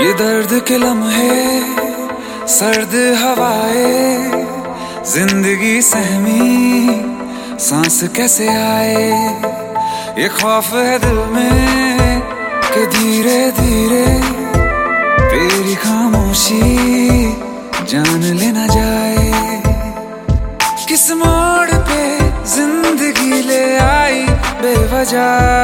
ये दर्द के लम्हे, सर्द हवाएं, जिंदगी सहमी सांस कैसे आए। ये खौफ है दिल में कि धीरे धीरे तेरी खामोशी जान लेना जाए। किस मोड़ पे जिंदगी ले आई बेवजह।